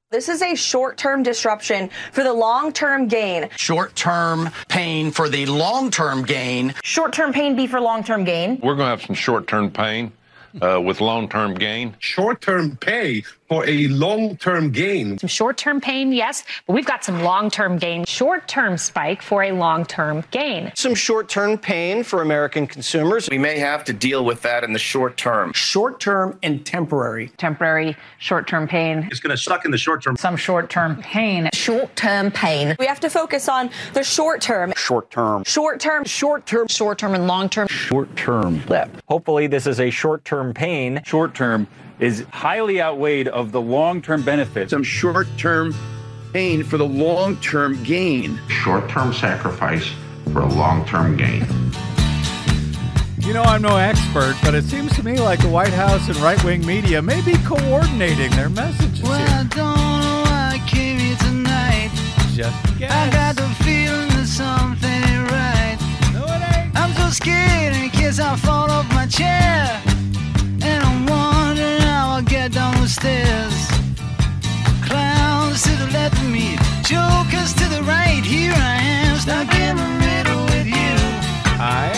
This is a short-term disruption for the long-term gain. Short-term pain for the long-term gain. Short-term pain be for long-term gain. We're going to have some short-term pain with long-term gain. Short-term pay for a long-term gain. Some short-term pain, yes, but we've got some long-term gain. Short-term spike for a long-term gain. Some short-term pain for American consumers. We may have to deal with that in the short term. Short-term and temporary. Temporary short-term pain. It's going to suck in the short term. Some short-term pain. Short-term pain. We have to focus on the short term. Short-term. Short-term. Short-term. Short-term and long-term. Short-term blip. Hopefully this is a short-term pain. Short-term is highly outweighed of the long-term benefits. Some short-term pain for the long-term gain. Short-term sacrifice for a long-term gain. You know, I'm no expert, but it seems to me like the White House and right-wing media may be coordinating their messages well, here. I don't know why I came here tonight. Just a guess. I got the feeling that something ain't right. No, it ain't. I'm so scared in case I fall off my chair. And I'm wondering how I'll get down the stairs. Clowns to the left of me, jokers to the right. Here I am, stuck in the middle with you. I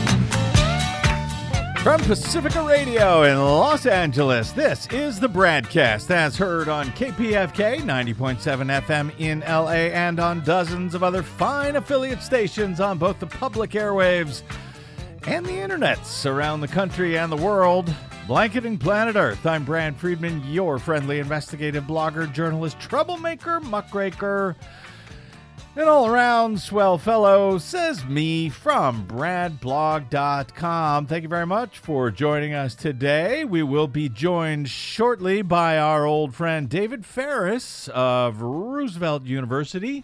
am. From Pacifica Radio in Los Angeles, this is the Bradcast, as heard on KPFK 90.7 FM in LA and on dozens of other fine affiliate stations on both the public airwaves and the internets around the country and the world. Blanketing planet Earth, I'm Brad Friedman, your friendly investigative blogger, journalist, troublemaker, muckraker, and all-around swell fellow, says me from bradblog.com. Thank you very much for joining us today. We will be joined shortly by our old friend David Ferris of Roosevelt University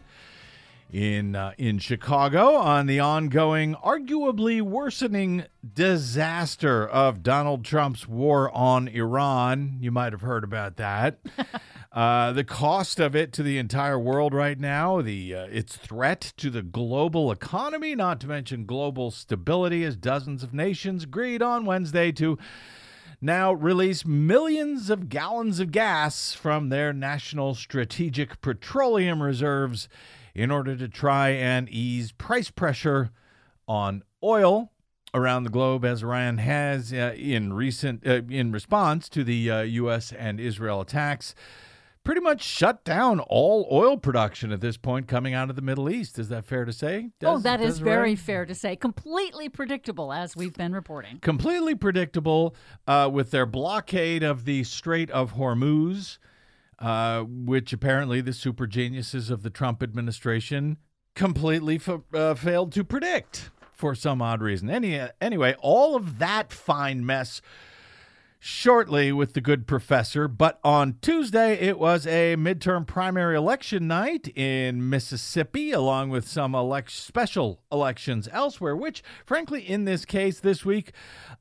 in Chicago on the ongoing, arguably worsening disaster of Donald Trump's war on Iran. You might have heard about that. The cost of it to the entire world right now, its threat to the global economy, not to mention global stability, as dozens of nations agreed on Wednesday to now release millions of gallons of gas from their national strategic petroleum reserves in order to try and ease price pressure on oil around the globe, as Iran has in response to the U.S. and Israel attacks, pretty much shut down all oil production at this point coming out of the Middle East. Is that fair to say? That is very fair to say. Completely predictable, as we've been reporting. Completely predictable with their blockade of the Strait of Hormuz, which apparently the super geniuses of the Trump administration completely failed to predict for some odd reason. Anyway, all of that fine mess shortly with the good professor. But on Tuesday, it was a midterm primary election night in Mississippi, along with some special elections elsewhere, which, frankly, in this case this week,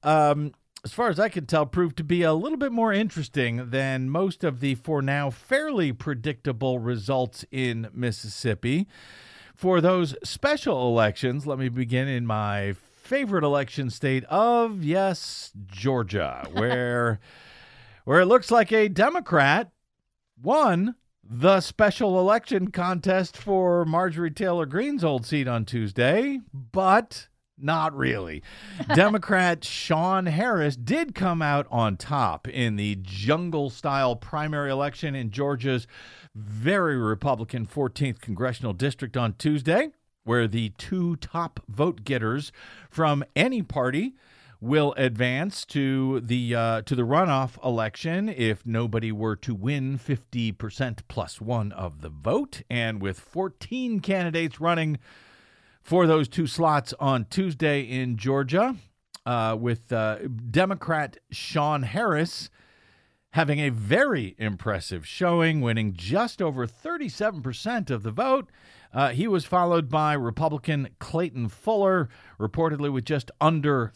as far as I can tell, proved to be a little bit more interesting than most of the, for now, fairly predictable results in Mississippi. For those special elections, let me begin in my favorite election state of, yes, Georgia, where it looks like a Democrat won the special election contest for Marjorie Taylor Greene's old seat on Tuesday, but not really. Democrat Sean Harris did come out on top in the jungle-style primary election in Georgia's very Republican 14th congressional district on Tuesday, where the two top vote getters from any party will advance to the runoff election if nobody were to win 50% plus one of the vote. And with 14 candidates running for those two slots on Tuesday in Georgia, with Democrat Sean Harris having a very impressive showing, winning just over 37% of the vote. He was followed by Republican Clayton Fuller, reportedly with just under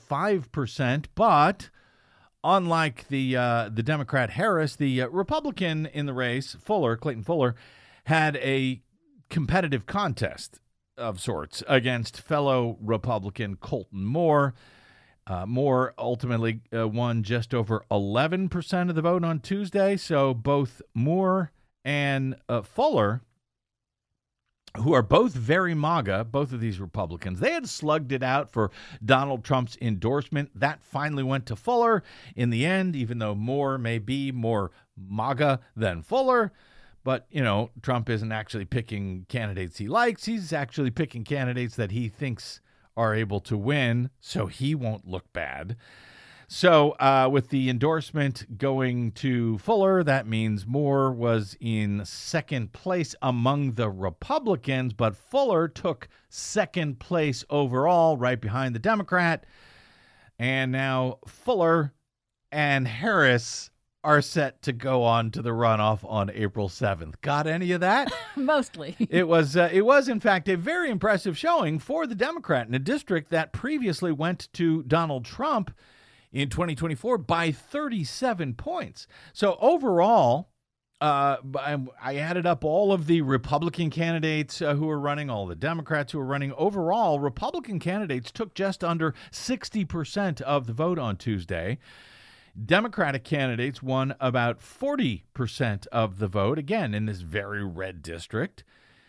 35%. But unlike the Democrat Harris, the Republican in the race, Clayton Fuller, had a competitive contest of sorts against fellow Republican Colton Moore. Moore ultimately won just over 11% of the vote on Tuesday. So both Moore and Fuller, who are both very MAGA, both of these Republicans, they had slugged it out for Donald Trump's endorsement. That finally went to Fuller in the end, even though Moore may be more MAGA than Fuller. But, you know, Trump isn't actually picking candidates he likes. He's actually picking candidates that he thinks are able to win, so he won't look bad. So with the endorsement going to Fuller, that means Moore was in second place among the Republicans, but Fuller took second place overall, right behind the Democrat. And now Fuller and Harris are set to go on to the runoff on April 7th. Got any of that? Mostly. It was, in fact, a very impressive showing for the Democrat in a district that previously went to Donald Trump in 2024 by 37 points. So overall, I added up all of the Republican candidates who were running, all the Democrats who were running. Overall, Republican candidates took just under 60% of the vote on Tuesday. Democratic candidates won about 40% of the vote, again, in this very red district.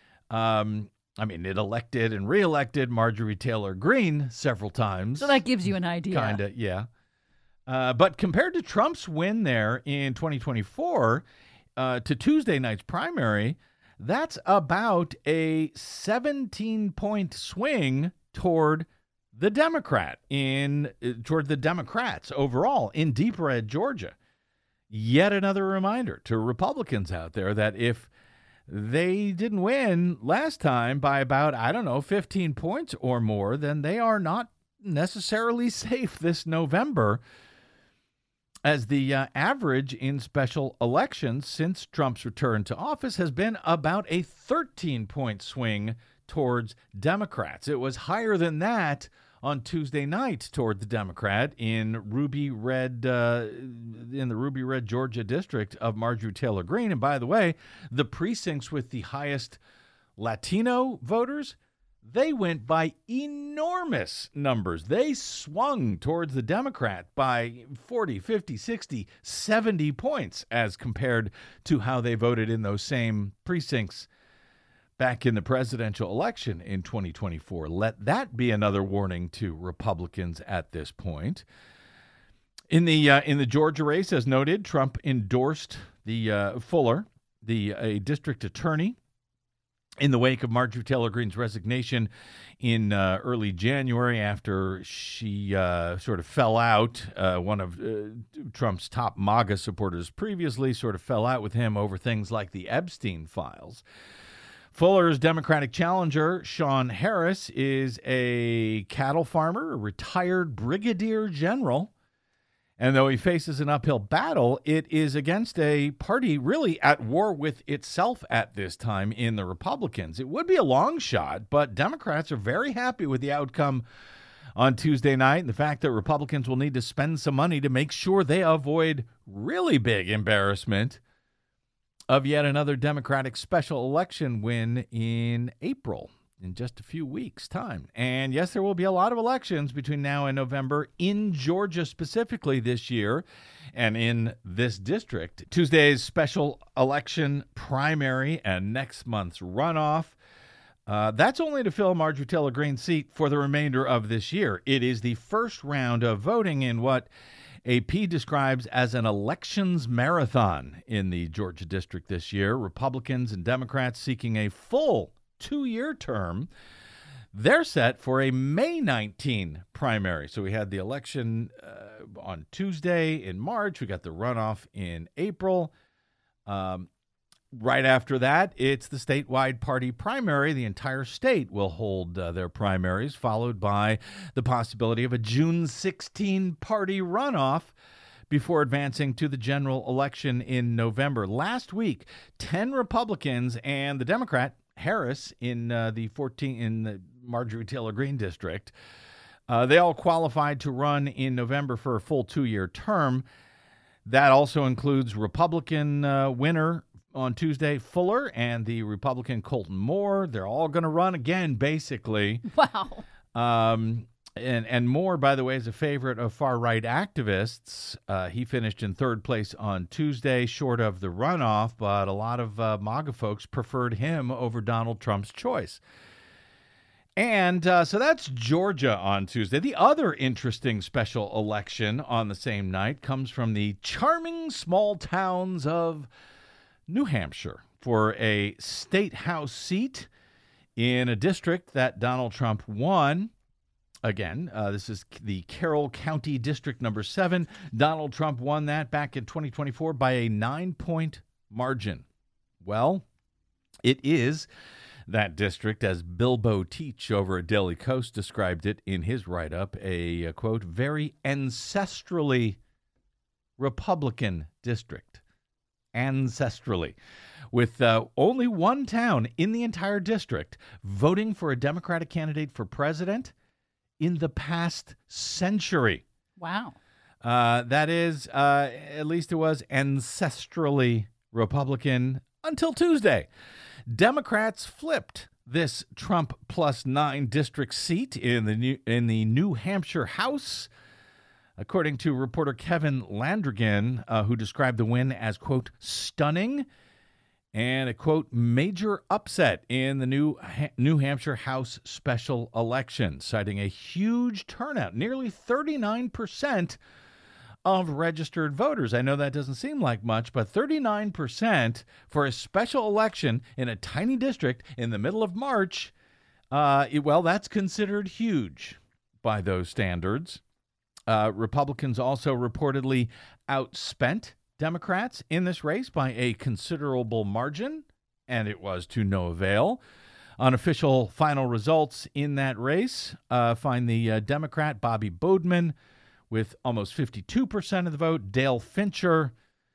It elected and reelected Marjorie Taylor Greene several times. So that gives you an idea. Kind of, yeah. But compared to Trump's win there in 2024 to Tuesday night's primary, that's about a 17-point swing toward the toward the Democrats overall in deep red Georgia. Yet another reminder to Republicans out there that if they didn't win last time by about, 15 points or more, then they are not necessarily safe this November, as the average in special elections since Trump's return to office has been about a 13-point swing towards Democrats. It was higher than that on Tuesday night toward the Democrat in the ruby red Georgia district of Marjorie Taylor Greene. And by the way, the precincts with the highest Latino voters, they went by enormous numbers. They swung towards the Democrat by 40, 50, 60, 70 points as compared to how they voted in those same precincts back in the presidential election in 2024. Let that be another warning to Republicans at this point. In the Georgia race, as noted, Trump endorsed the Fuller, a district attorney, in the wake of Marjorie Taylor Greene's resignation in early January after she sort of fell out. One of Trump's top MAGA supporters previously sort of fell out with him over things like the Epstein files. Fuller's Democratic challenger, Sean Harris, is a cattle farmer, a retired brigadier general. And though he faces an uphill battle, it is against a party really at war with itself at this time in the Republicans. It would be a long shot, but Democrats are very happy with the outcome on Tuesday night and the fact that Republicans will need to spend some money to make sure they avoid really big embarrassment of yet another Democratic special election win in April, in just a few weeks' time. And yes, there will be a lot of elections between now and November in Georgia specifically this year and in this district. Tuesday's special election primary and next month's runoff. That's only to fill Marjorie Taylor Greene's seat for the remainder of this year. It is the first round of voting in what AP describes as an elections marathon in the Georgia district this year. Republicans and Democrats seeking a full 2-year term. They're set for a May 19 primary. So we had the election on Tuesday in March. We got the runoff in April. Right after that, it's the statewide party primary. The entire state will hold their primaries, followed by the possibility of a June 16 party runoff before advancing to the general election in November. Last week, 10 Republicans and the Democrat Harris in the Marjorie Taylor Greene district, they all qualified to run in November for a full 2-year term. That also includes Republican winner on Tuesday, Fuller, and the Republican Colton Moore. They're all going to run again, basically. Wow. And Moore, by the way, is a favorite of far-right activists. He finished in third place on Tuesday, short of the runoff, but a lot of MAGA folks preferred him over Donald Trump's choice. And so that's Georgia on Tuesday. The other interesting special election on the same night comes from the charming small towns of New Hampshire for a state house seat in a district that Donald Trump won. Again, this is the Carroll County District number 7. Donald Trump won that back in 2024 by a 9-point margin. Well, it is that district, as Bilbo Teach over at Daily Kos described it in his write-up, a, quote, very ancestrally Republican district. Ancestrally. With only one town in the entire district voting for a Democratic candidate for president in the past century. Wow. That is, at least it was ancestrally Republican until Tuesday. Democrats flipped this Trump plus 9 district seat in the New Hampshire House, according to reporter Kevin Landrigan, who described the win as, quote, stunning and a, quote, major upset in the New Hampshire House special election, citing a huge turnout, nearly 39% of registered voters. I know that doesn't seem like much, but 39% for a special election in a tiny district in the middle of March, well, that's considered huge by those standards. Republicans also reportedly outspent Democrats in this race by a considerable margin, and it was to no avail. Unofficial final results in that race find the Democrat Bobby Boardman with almost 52% of the vote, Dale Fincher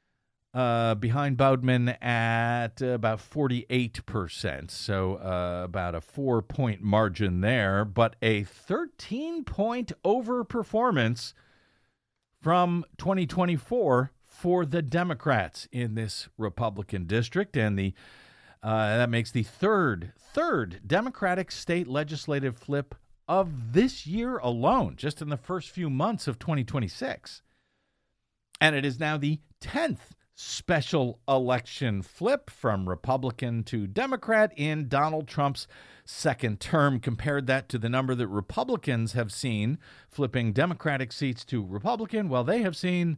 behind Boardman at about 48%, so about a 4-point margin there, but a 13-point overperformance from 2024 for the Democrats in this Republican district, and that makes the third Democratic state legislative flip of this year alone, just in the first few months of 2026. And it is now the 10th special election flip from Republican to Democrat in Donald Trump's second term. Compared that to the number that Republicans have seen flipping Democratic seats to Republican, well, they have seen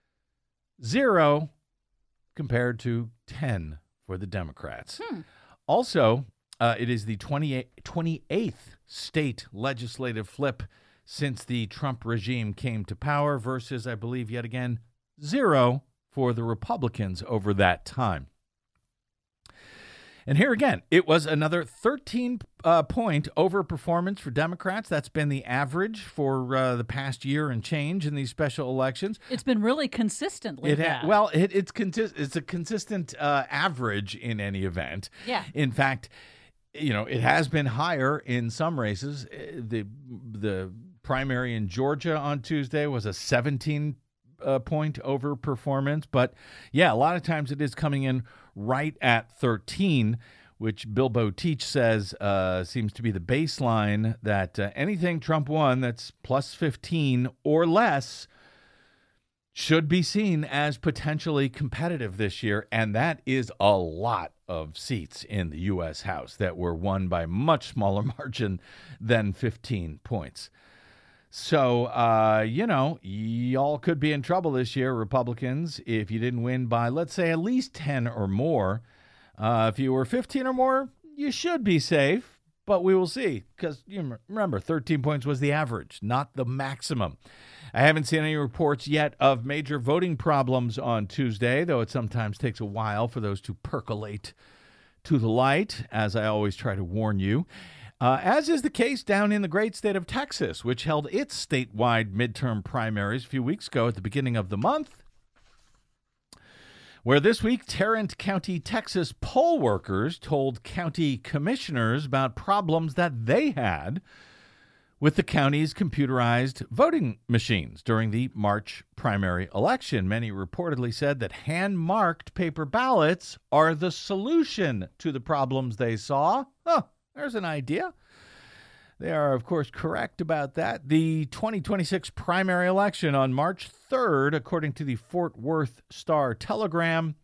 0 compared to 10 for the Democrats. Also, it is the 28th state legislative flip since the Trump regime came to power versus, I believe, yet again, 0 for the Republicans over that time. And here again, it was another 13-point overperformance for Democrats. That's been the average for the past year and change in these special elections. It's been really consistently that. Well, it's a consistent average in any event. Yeah. In fact, it has been higher in some races. The primary in Georgia on Tuesday was a 17-point overperformance. But, yeah, a lot of times it is coming in right at 13, which Bilbo Teach says seems to be the baseline, that anything Trump won that's plus 15 or less should be seen as potentially competitive this year. And that is a lot of seats in the U.S. House that were won by much smaller margin than 15 points. So, y'all could be in trouble this year, Republicans, if you didn't win by, let's say, at least 10 or more. If you were 15 or more, you should be safe, but we will see, because remember, 13 points was the average, not the maximum. I haven't seen any reports yet of major voting problems on Tuesday, though it sometimes takes a while for those to percolate to the light, as I always try to warn you. As is the case down in the great state of Texas, which held its statewide midterm primaries a few weeks ago at the beginning of the month, where this week Tarrant County, Texas poll workers told county commissioners about problems that they had with the county's computerized voting machines during the March primary election. Many reportedly said that hand-marked paper ballots are the solution to the problems they saw. Oh, there's an idea. They are, of course, correct about that. The 2026 primary election on March 3rd, according to the Fort Worth Star-Telegram.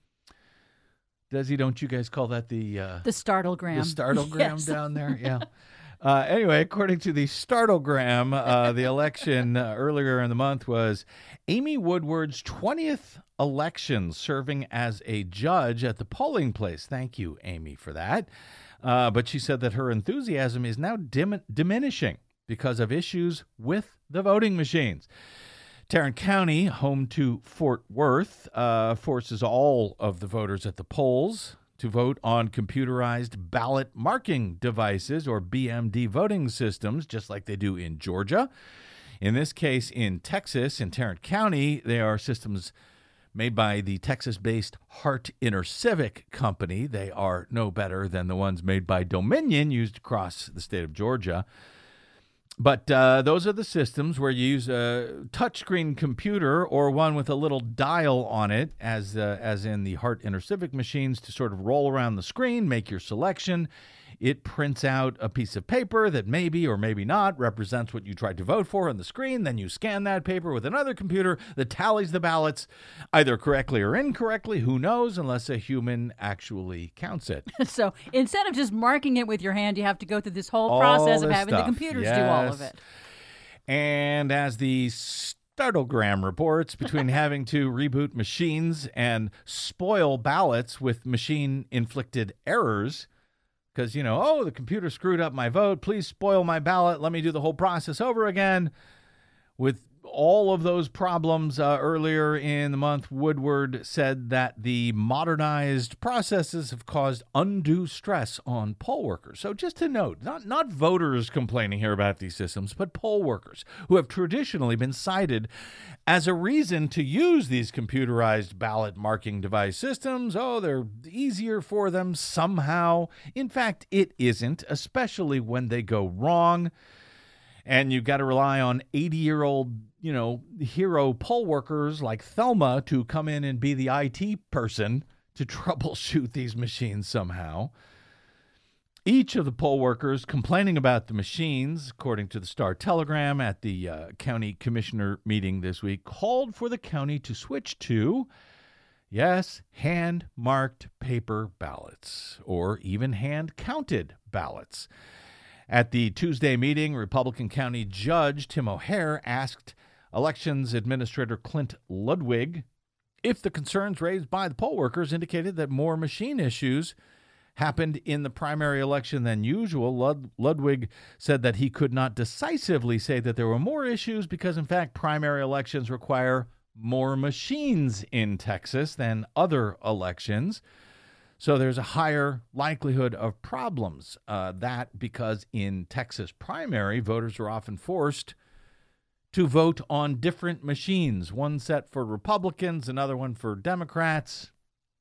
Desi, don't you guys call that the Startlegram? The Startlegram Yes. down there? Yeah. Anyway, according to the Startlegram, the election earlier in the month was Amy Woodward's 20th election serving as a judge at the polling place. Thank you, Amy, for that. But she said that her enthusiasm is now diminishing because of issues with the voting machines. Tarrant County, home to Fort Worth, forces all of the voters at the polls to vote on computerized ballot marking devices, or BMD voting systems, just like they do in Georgia. In this case, in Texas, in Tarrant County, they are systems made by the Texas-based Hart InterCivic Company. They are no better than the ones made by Dominion, used across the state of Georgia. But those are the systems where you use a touchscreen computer or one with a little dial on it, as in the Hart InterCivic machines, to sort of roll around the screen, make your selection. It prints out a piece of paper that maybe or maybe not represents what you tried to vote for on the screen. Then you scan that paper with another computer that tallies the ballots, either correctly or incorrectly. Who knows, unless a human actually counts it. So instead of just marking it with your hand, you have to go through this whole process of having the computers do all of it. And as the Startlegram reports, between having to reboot machines and spoil ballots with machine-inflicted errors, because, the computer screwed up my vote, please spoil my ballot, let me do the whole process over again. With all of those problems earlier in the month, Woodward said that the modernized processes have caused undue stress on poll workers. So just to note, not voters complaining here about these systems, but poll workers who have traditionally been cited as a reason to use these computerized ballot marking device systems. Oh, they're easier for them somehow. In fact, it isn't, especially when they go wrong. And you've got to rely on 80-year-old, hero poll workers like Thelma to come in and be the IT person to troubleshoot these machines somehow. Each of the poll workers complaining about the machines, according to the Star-Telegram, at the county commissioner meeting this week, called for the county to switch to, yes, hand-marked paper ballots, or even hand-counted ballots. At the Tuesday meeting, Republican County Judge Tim O'Hare asked Elections Administrator Clint Ludwig if the concerns raised by the poll workers indicated that more machine issues happened in the primary election than usual. Ludwig said that he could not decisively say that there were more issues because, in fact, primary elections require more machines in Texas than other elections. So there's a higher likelihood of problems. That because in Texas primary, voters are often forced to vote on different machines, one set for Republicans, another one for Democrats.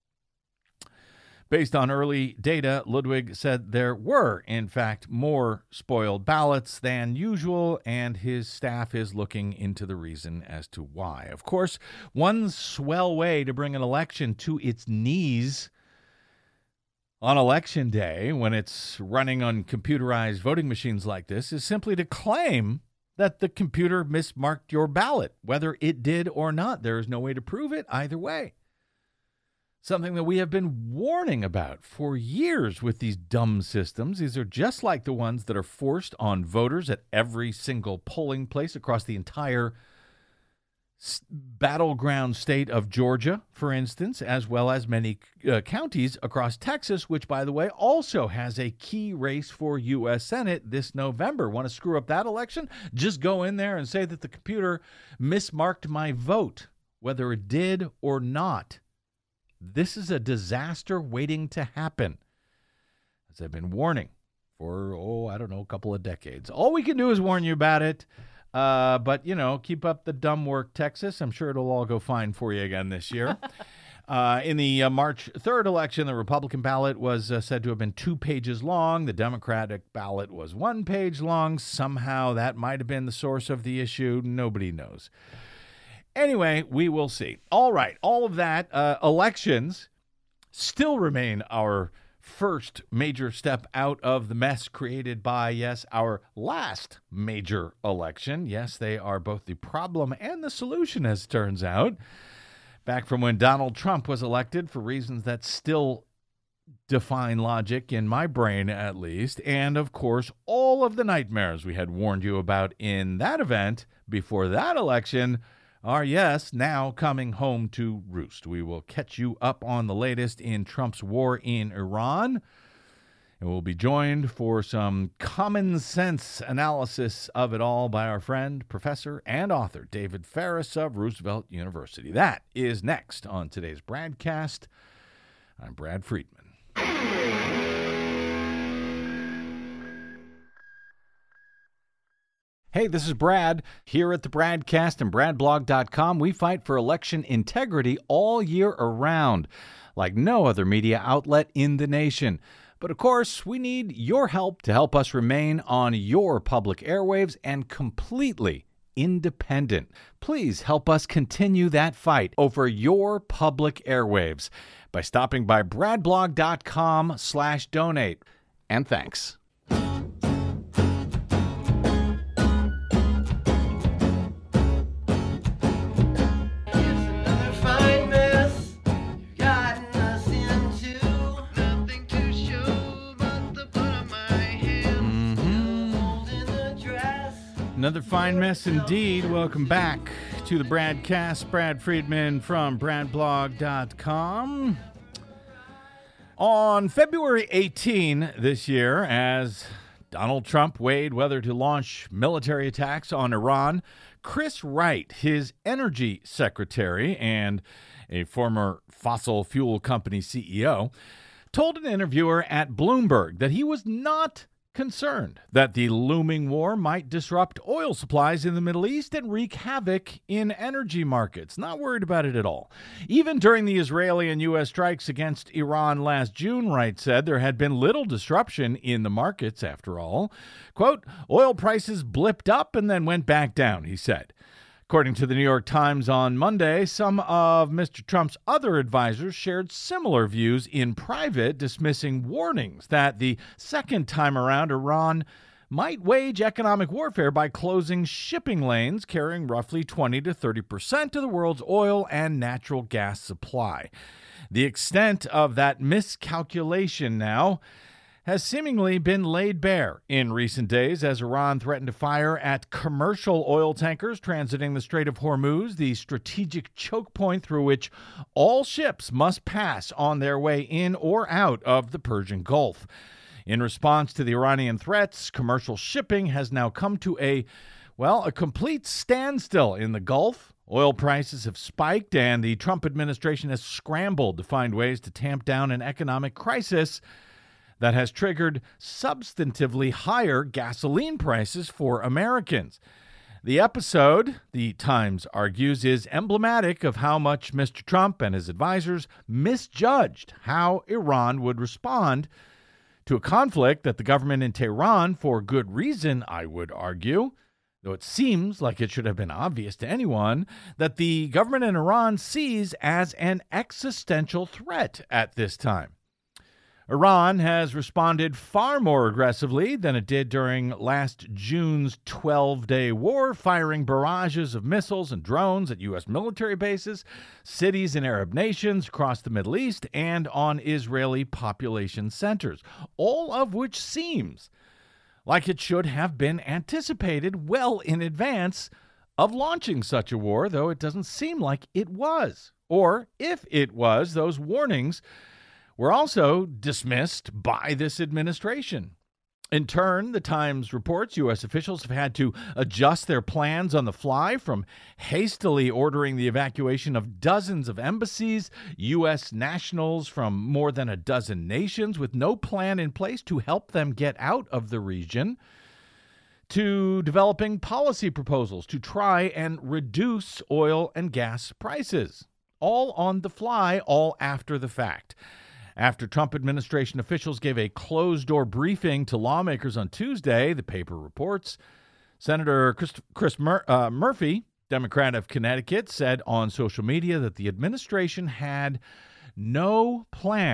Based on early data, Ludwig said there were, in fact, more spoiled ballots than usual, and his staff is looking into the reason as to why. Of course, one swell way to bring an election to its knees on Election Day, when it's running on computerized voting machines like this, is simply to claim that the computer mismarked your ballot, whether it did or not. There is no way to prove it either way. Something that we have been warning about for years with these dumb systems. These are just like the ones that are forced on voters at every single polling place across the entire battleground state of Georgia, for instance, as well as many counties across Texas, which, by the way, also has a key race for U.S. Senate this November. Want to screw up that election? Just go in there and say that the computer mismarked my vote, whether it did or not. This is a disaster waiting to happen, as I've been warning for, a couple of decades. All we can do is warn you about it. But, keep up the dumb work, Texas. I'm sure it'll all go fine for you again this year. In the March 3rd election, the Republican ballot was said to have been 2 pages long. The Democratic ballot was 1 page long. Somehow that might have been the source of the issue. Nobody knows. Anyway, we will see. All right. All of that, elections still remain our first major step out of the mess created by, yes, our last major election. Yes, they are both the problem and the solution, as it turns out. Back from when Donald Trump was elected, for reasons that still define logic in my brain, at least. And, of course, all of the nightmares we had warned you about in that event before that election are, yes, now coming home to roost. We will catch you up on the latest in Trump's war in Iran. And we'll be joined for some common sense analysis of it all by our friend, professor, and author David Ferris of Roosevelt University. That is next on today's BradCast. I'm Brad Friedman. Hey, this is Brad. Here at the BradCast and BradBlog.com, we fight for election integrity all year around, like no other media outlet in the nation. But of course, we need your help to help us remain on your public airwaves and completely independent. Please help us continue that fight over your public airwaves by stopping by BradBlog.com/donate. And thanks. Another fine mess indeed. Welcome back to the BradCast. Brad Friedman from BradBlog.com. On February 18 this year, as Donald Trump weighed whether to launch military attacks on Iran, Chris Wright, his energy secretary and a former fossil fuel company CEO, told an interviewer at Bloomberg that he was not concerned that the looming war might disrupt oil supplies in the Middle East and wreak havoc in energy markets. Not worried about it at all. Even during the Israeli and U.S. strikes against Iran last June, Wright said there had been little disruption in the markets after all. Quote, oil prices blipped up and then went back down, he said. According to the New York Times on Monday, some of Mr. Trump's other advisors shared similar views in private, dismissing warnings that the second time around Iran might wage economic warfare by closing shipping lanes carrying roughly 20 to 30% of the world's oil and natural gas supply. The extent of that miscalculation now has seemingly been laid bare in recent days as Iran threatened to fire at commercial oil tankers transiting the Strait of Hormuz, the strategic choke point through which all ships must pass on their way in or out of the Persian Gulf. In response to the Iranian threats, commercial shipping has now come to a complete standstill in the Gulf. Oil prices have spiked, and the Trump administration has scrambled to find ways to tamp down an economic crisis that has triggered substantively higher gasoline prices for Americans. The episode, the Times argues, is emblematic of how much Mr. Trump and his advisors misjudged how Iran would respond to a conflict that the government in Tehran, for good reason, I would argue, though it seems like it should have been obvious to anyone, that the government in Iran sees as an existential threat at this time. Iran has responded far more aggressively than it did during last June's 12-day war, firing barrages of missiles and drones at U.S. military bases, cities in Arab nations across the Middle East, and on Israeli population centers, all of which seems like it should have been anticipated well in advance of launching such a war, though it doesn't seem like it was. Or if it was, those warnings were also dismissed by this administration. In turn, the Times reports U.S. officials have had to adjust their plans on the fly, from hastily ordering the evacuation of dozens of embassies, U.S. nationals from more than a dozen nations with no plan in place to help them get out of the region, to developing policy proposals to try and reduce oil and gas prices. All on the fly, all after the fact. After Trump administration officials gave a closed-door briefing to lawmakers on Tuesday, the paper reports, Senator Chris Murphy, Democrat of Connecticut, said on social media that the administration had no plan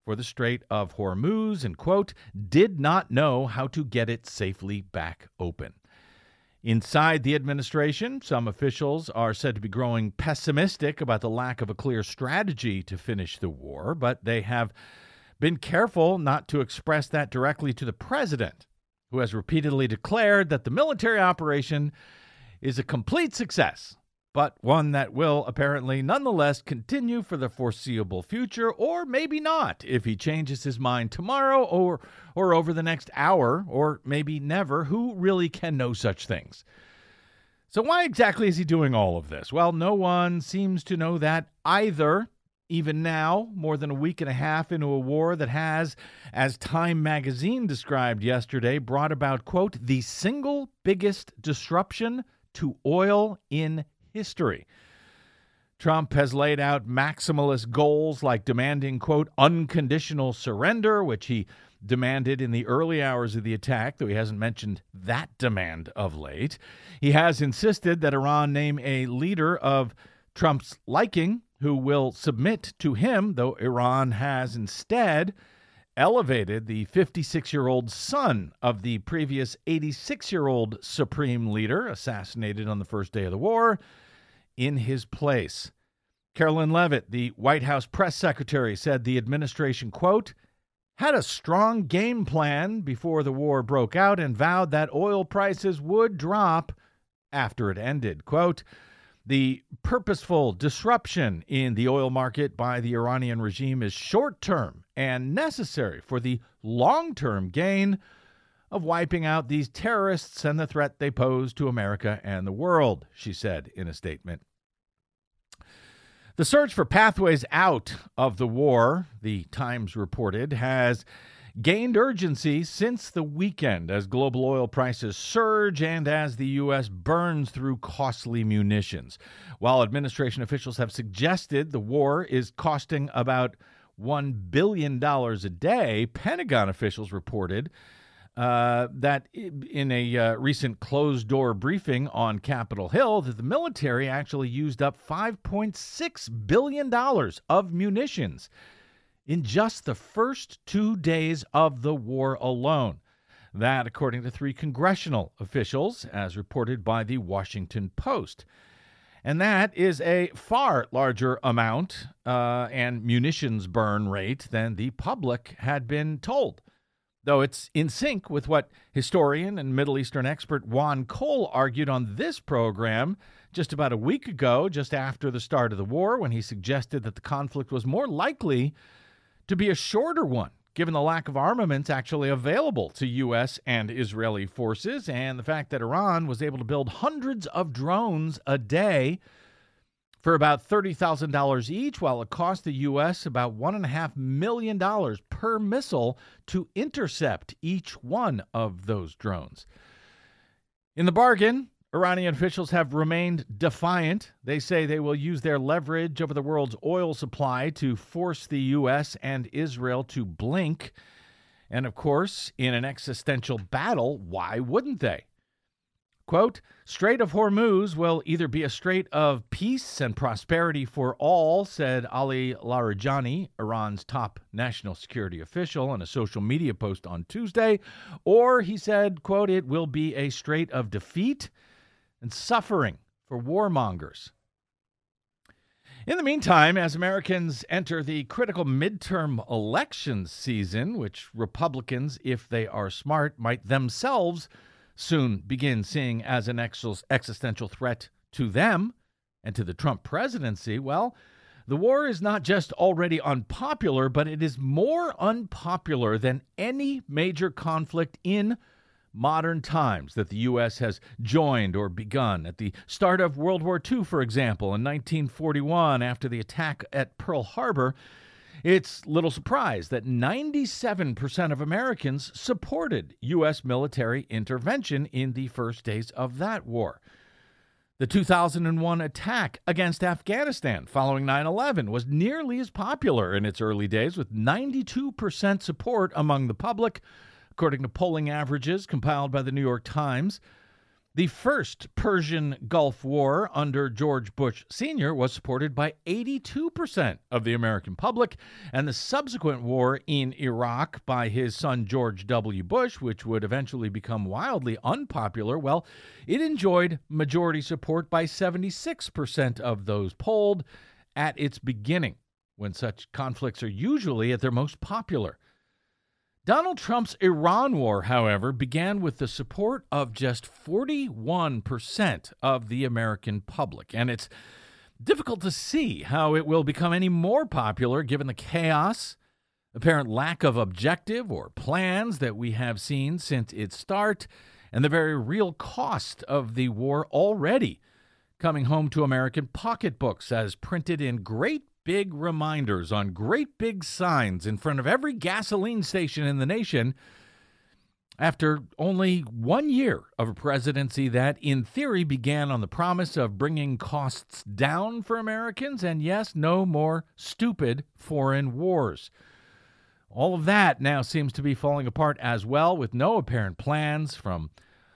for the Strait of Hormuz and, quote, did not know how to get it safely back open. Inside the administration, some officials are said to be growing pessimistic about the lack of a clear strategy to finish the war, but they have been careful not to express that directly to the president, who has repeatedly declared that the military operation is a complete success, but one that will apparently nonetheless continue for the foreseeable future, or maybe not if he changes his mind tomorrow or over the next hour, or maybe never. Who really can know such things? So why exactly is he doing all of this? Well, no one seems to know that either. Even now, more than a week and a half into a war that has, as Time magazine described yesterday, brought about, quote, the single biggest disruption to oil in history. Trump has laid out maximalist goals like demanding, quote, unconditional surrender, which he demanded in the early hours of the attack, though he hasn't mentioned that demand of late. He has insisted that Iran name a leader of Trump's liking who will submit to him, though Iran has instead elevated the 56-year-old son of the previous 86-year-old supreme leader, assassinated on the first day of the war, in his place. Carolyn Leavitt, the White House press secretary, said the administration, quote, had a strong game plan before the war broke out and vowed that oil prices would drop after it ended. Quote, the purposeful disruption in the oil market by the Iranian regime is short-term and necessary for the long-term gain of wiping out these terrorists and the threat they pose to America and the world, she said in a statement. The search for pathways out of the war, the Times reported, has gained urgency since the weekend as global oil prices surge and as the U.S. burns through costly munitions. While administration officials have suggested the war is costing about $1 billion a day, Pentagon officials reported that in a recent closed-door briefing on Capitol Hill that the military actually used up $5.6 billion of munitions in just the first 2 days of the war alone. That, according to 3 congressional officials, as reported by the Washington Post. And that is a far larger amount and munitions burn rate than the public had been told. Though it's in sync with what historian and Middle Eastern expert Juan Cole argued on this program just about a week ago, just after the start of the war, when he suggested that the conflict was more likely to be a shorter one, given the lack of armaments actually available to U.S. and Israeli forces, and the fact that Iran was able to build hundreds of drones a day for about $30,000 each, while it cost the U.S. about $1.5 million per missile to intercept each one of those drones. In the bargain, Iranian officials have remained defiant. They say they will use their leverage over the world's oil supply to force the U.S. and Israel to blink. And, of course, in an existential battle, why wouldn't they? Quote, Strait of Hormuz will either be a strait of peace and prosperity for all, said Ali Larijani, Iran's top national security official, in a social media post on Tuesday, or, he said, quote, it will be a strait of defeat and suffering for warmongers. In the meantime, as Americans enter the critical midterm election season, which Republicans, if they are smart, might themselves soon begin seeing as an existential threat to them and to the Trump presidency, well, the war is not just already unpopular, but it is more unpopular than any major conflict in modern times that the U.S. has joined or begun. At the start of World War II, for example, in 1941, after the attack at Pearl Harbor, it's little surprise that 97% of Americans supported U.S. military intervention in the first days of that war. The 2001 attack against Afghanistan following 9/11 was nearly as popular in its early days, with 92% support among the public, according to polling averages compiled by the New York Times. The first Persian Gulf War under George Bush Sr. was supported by 82% of the American public, and the subsequent war in Iraq by his son George W. Bush, which would eventually become wildly unpopular, well, it enjoyed majority support by 76% of those polled at its beginning, when such conflicts are usually at their most popular. Donald Trump's Iran war, however, began with the support of just 41% of the American public, and it's difficult to see how it will become any more popular given the chaos, apparent lack of objective or plans that we have seen since its start, and the very real cost of the war already coming home to American pocketbooks as printed in great big reminders on great big signs in front of every gasoline station in the nation after only 1 year of a presidency that, in theory, began on the promise of bringing costs down for Americans and, yes, no more stupid foreign wars. All of that now seems to be falling apart as well, with no apparent plans from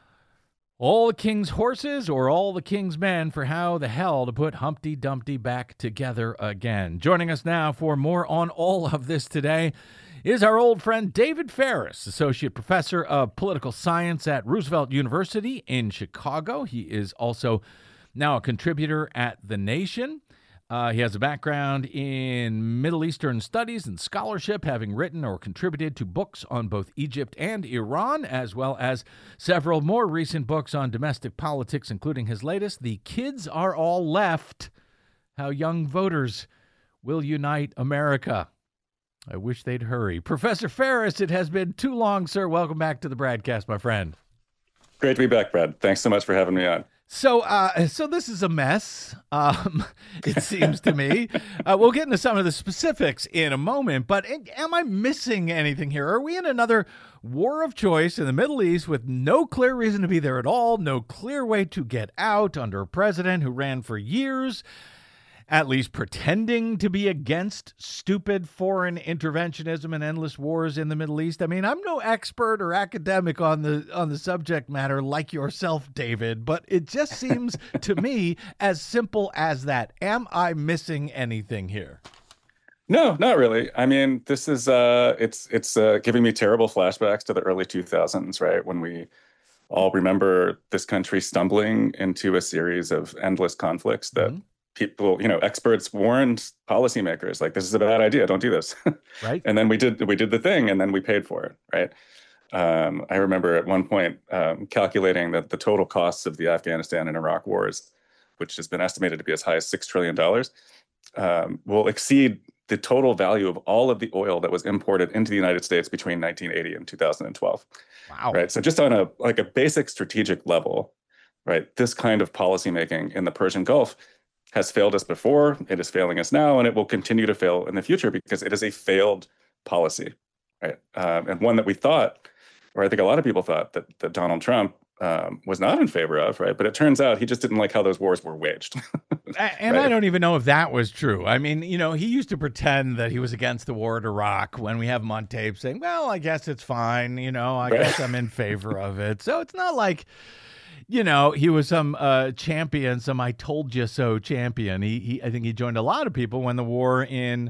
all the king's horses or all the king's men for how the hell to put Humpty Dumpty back together again. Joining us now for more on all of this today is our old friend David Ferris, Associate Professor of Political Science at Roosevelt University in Chicago. He is also now a contributor at The Nation. He has a background in Middle Eastern studies and scholarship, having written or contributed to books on both Egypt and Iran, as well as several more recent books on domestic politics, including his latest, The Kids Are All Left: How Young Voters Will Unite America. I wish they'd hurry. Professor Ferris, it has been too long, sir. Welcome back to the Bradcast, my friend. Great to be back, Brad. Thanks so much for having me on. So this is a mess, it seems to me. We'll get into some of the specifics in a moment, but am I missing anything here? Are we in another war of choice in the Middle East with no clear reason to be there at all, no clear way to get out under a president who ran for years, at least pretending to be against stupid foreign interventionism and endless wars in the Middle East? I mean, I'm no expert or academic on the subject matter like yourself, David, but it just seems to me as simple as that. Am I missing anything here? No, not really. I mean, this is it's giving me terrible flashbacks to the early 2000s, right? When we all remember this country stumbling into a series of endless conflicts that people, experts warned policymakers, like, this is a bad idea, don't do this. Right. And then we did the thing, and then we paid for it, right? I remember at one point calculating that the total costs of the Afghanistan and Iraq wars, which has been estimated to be as high as $6 trillion, will exceed the total value of all of the oil that was imported into the United States between 1980 and 2012. Wow. Right. So just on a basic strategic level, right, this kind of policymaking in the Persian Gulf has failed us before, it is failing us now, and it will continue to fail in the future because it is a failed policy, right? And one that we thought, or I think a lot of people thought, that Donald Trump was not in favor of, right? But it turns out he just didn't like how those wars were waged. And right? I don't even know if that was true. I mean, he used to pretend that he was against the war in Iraq when we have him on tape saying, well, I guess it's fine, I guess I'm in favor of it. So it's not like, he was some champion, some I told you so champion. I think he joined a lot of people when the war in,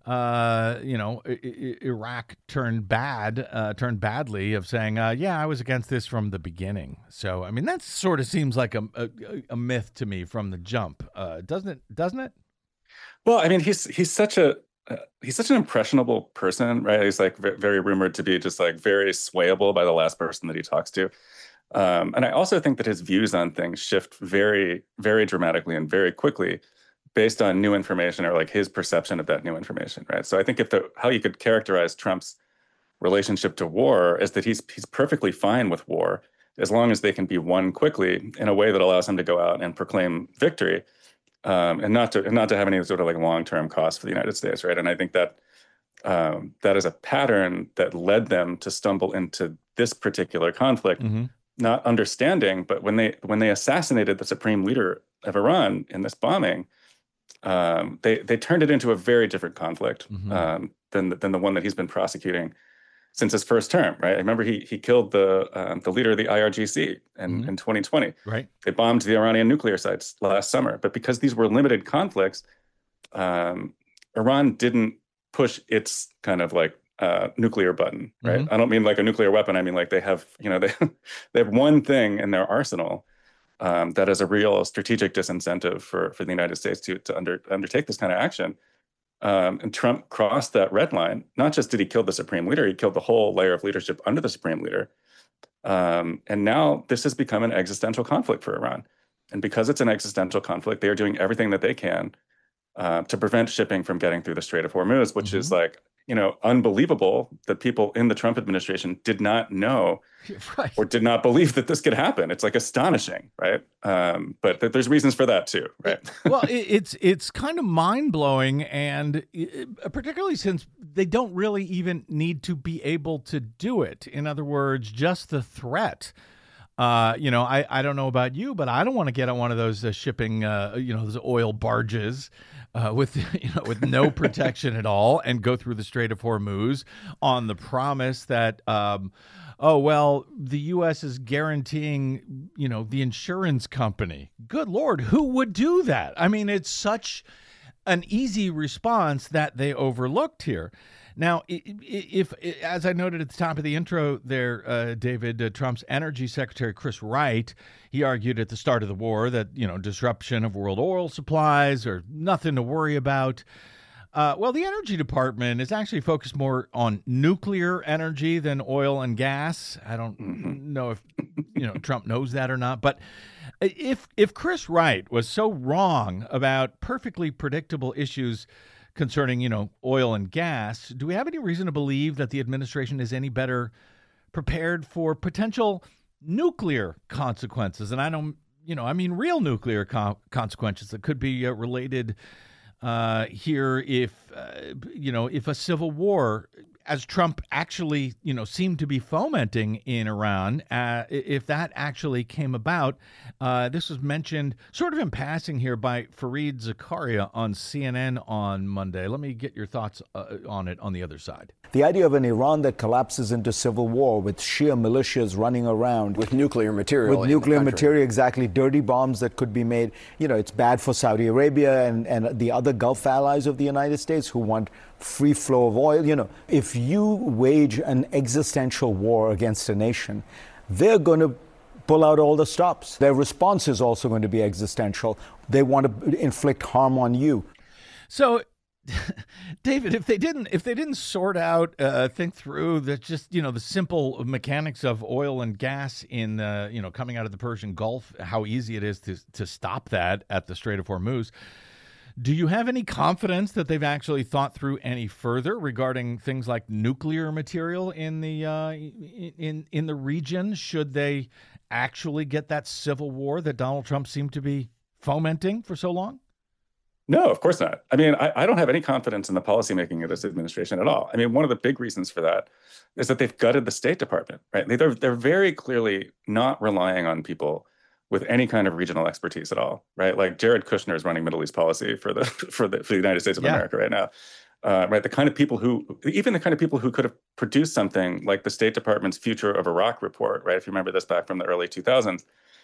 Iraq turned badly, of saying, I was against this from the beginning. So, I mean, that sort of seems like a myth to me from the jump, doesn't it? Well, I mean, he's such an impressionable person, right? He's like very rumored to be just like very swayable by the last person that he talks to. And I also think that his views on things shift very, very dramatically and very quickly based on new information, or like his perception of that new information, right? So I think how you could characterize Trump's relationship to war is that he's perfectly fine with war as long as they can be won quickly in a way that allows him to go out and proclaim victory, and not to have any sort of like long-term cost for the United States, right? And I think that that is a pattern that led them to stumble into this particular conflict. Mm-hmm. Not understanding, but when they assassinated the supreme leader of Iran in this bombing, they turned it into a very different conflict than the one that he's been prosecuting since his first term, right? I remember he killed the leader of the IRGC in 2020. Right. They bombed the Iranian nuclear sites last summer. But because these were limited conflicts, Iran didn't push its kind of like nuclear button, right? I don't mean like a nuclear weapon. I mean like they have, they have one thing in their arsenal that is a real strategic disincentive for the United States to undertake this kind of action. And Trump crossed that red line. Not just did he kill the supreme leader, he killed the whole layer of leadership under the supreme leader. And now this has become an existential conflict for Iran. And because it's an existential conflict, they are doing everything that they can to prevent shipping from getting through the Strait of Hormuz, which is like, unbelievable that people in the Trump administration did not know or did not believe that this could happen. It's like astonishing, right? But there's reasons for that too, right? Well, it's kind of mind-blowing, and particularly since they don't really even need to be able to do it. In other words, just the threat. I don't know about you, but I don't want to get on one of those shipping, those oil barges with no protection at all and go through the Strait of Hormuz on the promise that, the U.S. is guaranteeing, the insurance company. Good Lord, who would do that? I mean, it's such an easy response that they overlooked here. Now, if as I noted at the top of the intro there, David, Trump's Energy Secretary Chris Wright, he argued at the start of the war that, disruption of world oil supplies are nothing to worry about. The Energy Department is actually focused more on nuclear energy than oil and gas. I don't know if, Trump knows that or not. But if Chris Wright was so wrong about perfectly predictable issues concerning, oil and gas, do we have any reason to believe that the administration is any better prepared for potential nuclear consequences? And I don't, I mean real nuclear consequences that could be related here if a civil war, as Trump actually, seemed to be fomenting in Iran, if that actually came about. This was mentioned sort of in passing here by Fareed Zakaria on CNN on Monday. Let me get your thoughts on it on the other side. The idea of an Iran that collapses into civil war with Shia militias running around. With nuclear material. With nuclear material, exactly. Dirty bombs that could be made. It's bad for Saudi Arabia and the other Gulf allies of the United States who want free flow of oil. If you wage an existential war against a nation, they're going to pull out all the stops. Their response is also going to be existential. They want to inflict harm on you. So, David, if they didn't sort out, think through the simple mechanics of oil and gas in coming out of the Persian Gulf, how easy it is to stop that at the Strait of Hormuz. Do you have any confidence that they've actually thought through any further regarding things like nuclear material in the in the region? Should they actually get that civil war that Donald Trump seemed to be fomenting for so long? No, of course not. I mean, I don't have any confidence in the policymaking of this administration at all. I mean, one of the big reasons for that is that they've gutted the State Department, right? They're very clearly not relying on people with any kind of regional expertise at all, right? Like Jared Kushner is running Middle East policy for the United States of America right now, right? The kind of people who could have produced something like the State Department's Future of Iraq report, right? If you remember this back from the early 2000s,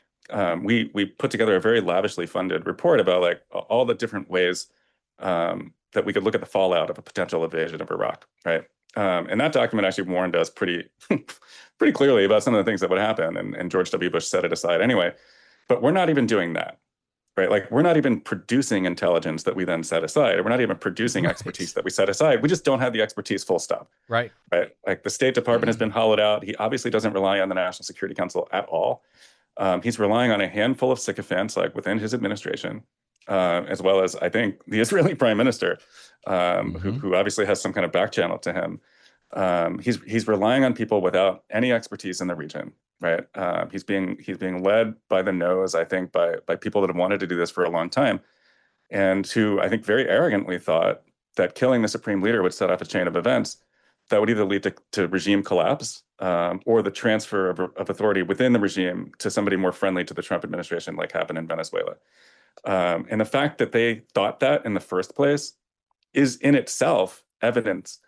we put together a very lavishly funded report about like all the different ways that we could look at the fallout of a potential invasion of Iraq, right? And that document actually warned us pretty clearly about some of the things that would happen, and George W. Bush set it aside anyway. But we're not even doing that, right? Like we're not even producing intelligence that we then set aside. We're not even producing expertise that we set aside. We just don't have the expertise, full stop. Right. Like the State Department has been hollowed out. He obviously doesn't rely on the National Security Council at all. He's relying on a handful of sycophants like within his administration, as well as I think the Israeli Prime Minister, who obviously has some kind of back channel to him. He's relying on people without any expertise in the region, right? He's being led by the nose, I think, by people that have wanted to do this for a long time, and who I think very arrogantly thought that killing the supreme leader would set off a chain of events that would either lead to regime collapse or the transfer of authority within the regime to somebody more friendly to the Trump administration, like happened in Venezuela. And the fact that they thought that in the first place is in itself evidence